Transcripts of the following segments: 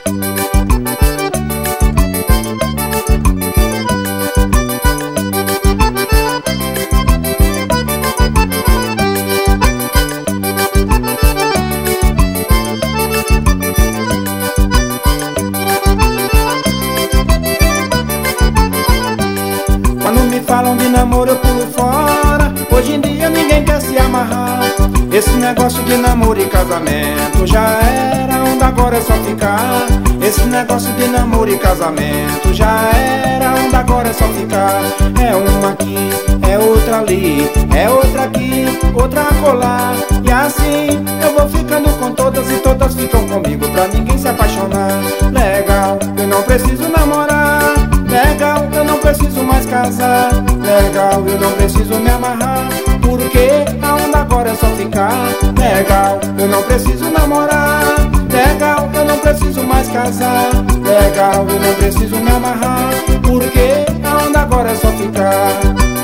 Falam de namoro, eu pulo fora. Hoje em dia ninguém quer se amarrar. Esse negócio de namoro e casamento já era, onda agora é só ficar. Esse negócio de namoro e casamento já era, onda agora é só ficar. É uma aqui, é outra ali, é outra aqui, outra acolá. E assim eu vou ficando com todas e todas ficam comigo pra ninguém se apaixonar. Legal, eu não preciso namorar. Legal, eu não preciso mais casar. Legal, eu não preciso me amarrar, porque a onda agora é só ficar. Legal, eu não preciso namorar. Legal, eu não preciso mais casar. Legal, eu não preciso me amarrar, porque a onda agora é só ficar.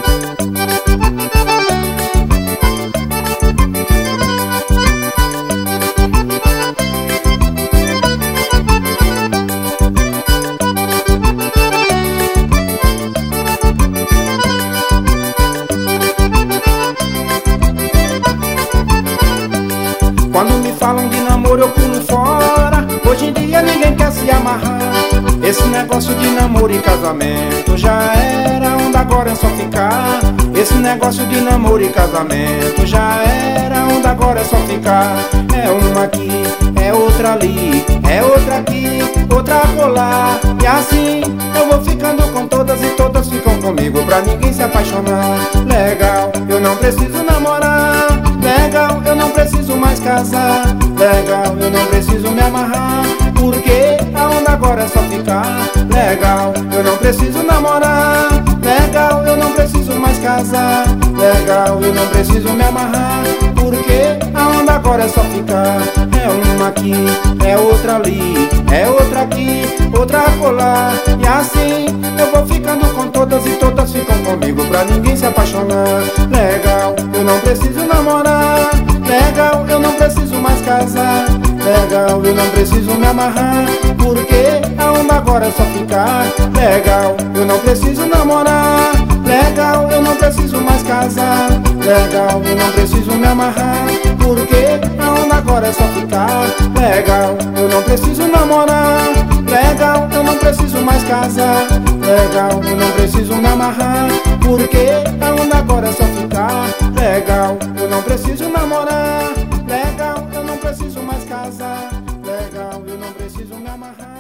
Quando me falam de namoro eu pulo fora. Hoje em dia ninguém quer se amarrar. Esse negócio de namoro e casamento já era, onda agora é só ficar. Esse negócio de namoro e casamento já era, onda agora é só ficar. É uma aqui, é outra ali, é outra aqui, outra acolá. E assim eu vou ficando com todas e todas ficam comigo pra ninguém se apaixonar. Legal, eu não preciso namorar. Legal, eu não preciso mais casar. Legal, eu não preciso me amarrar, porque a onda agora é só ficar. Legal, eu não preciso namorar. Legal, eu não preciso mais casar. Legal, eu não preciso me amarrar, porque a onda agora é só ficar. É uma aqui, é outra ali, é outra aqui, outra acolá. E assim eu vou ficando com todas e todas ficam comigo pra ninguém se apaixonar. Legal, eu não preciso namorar. Legal, eu não preciso mais casar. Legal, eu não preciso me amarrar, porque a onda agora é só ficar. Legal, eu não preciso namorar. Legal, eu não preciso mais casar. Legal, eu não preciso me amarrar, porque a onda agora é só ficar. Legal, eu não preciso namorar. Legal, eu não preciso mais casar. Legal, eu não preciso me amarrar, porque a onda agora é só ficar. Legal, eu não preciso namorar. Legal, eu não preciso mais casar. Legal, eu não preciso me amarrar.